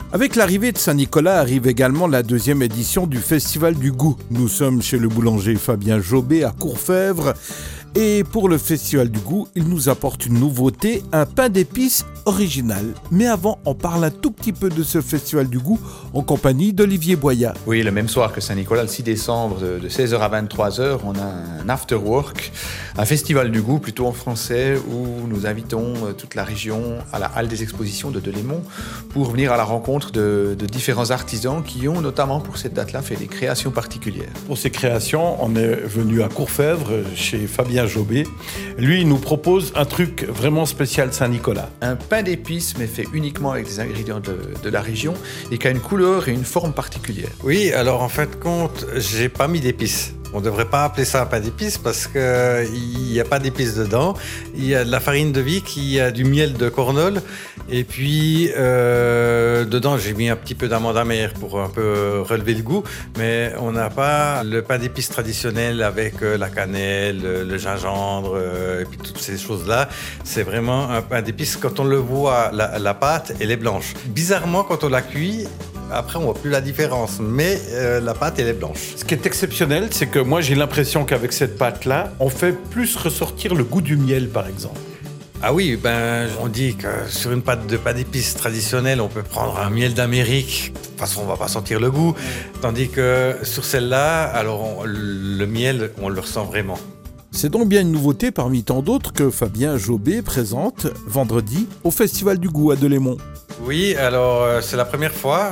Avec l'arrivée de Saint-Nicolas arrive également la deuxième édition du Festival du Goût. Nous sommes chez le boulanger Fabien Jobé à Courfèvre. Et pour le Festival du Goût, il nous apporte une nouveauté, un pain d'épices original. Mais avant, on parle un tout petit peu de ce Festival du Goût en compagnie d'Olivier Boyat. Oui, le même soir que Saint-Nicolas, le 6 décembre, de 16h à 23h, on a un after-work, un Festival du Goût plutôt en français, où nous invitons toute la région à la halle des expositions de Delémont pour venir à la rencontre de différents artisans qui ont notamment pour cette date-là fait des créations particulières. Pour ces créations, on est venu à Courfèvre chez Fabien Jobé. Lui, il nous propose un truc vraiment spécial Saint-Nicolas. Un pain d'épices, mais fait uniquement avec des ingrédients de la région et qui a une couleur et une forme particulière. Oui, alors en fait, j'ai pas mis d'épices. On ne devrait pas appeler ça un pain d'épices parce qu'il n'y a pas d'épices dedans. Il y a de la farine de Vic, il y a du miel de Cornol. Et puis, dedans, j'ai mis un petit peu d'amande amère pour un peu relever le goût. Mais on n'a pas le pain d'épices traditionnel avec la cannelle, le gingembre et puis toutes ces choses-là. C'est vraiment un pain d'épices. Quand on le voit, la pâte, elle est blanche. Bizarrement, quand on la cuit, après, on voit plus la différence, mais la pâte, elle est blanche. Ce qui est exceptionnel, c'est que moi, j'ai l'impression qu'avec cette pâte-là, on fait plus ressortir le goût du miel, par exemple. Ah oui, on dit que sur une pâte de pain d'épices traditionnelle, on peut prendre un miel d'Amérique. De toute façon, on va pas sentir le goût. Tandis que sur celle-là, alors le miel, on le ressent vraiment. C'est donc bien une nouveauté parmi tant d'autres que Fabien Jobé présente vendredi au Festival du Goût à Delémont. Oui, alors c'est la première fois.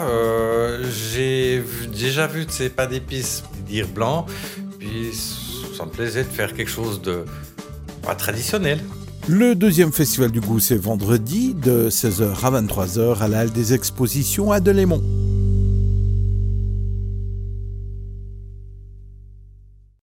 J'ai déjà vu de ces pains d'épices dire blanc. Puis ça me plaisait de faire quelque chose de pas traditionnel. Le deuxième Festival du Goût, c'est vendredi de 16h à 23h à la halle des expositions à Delémont.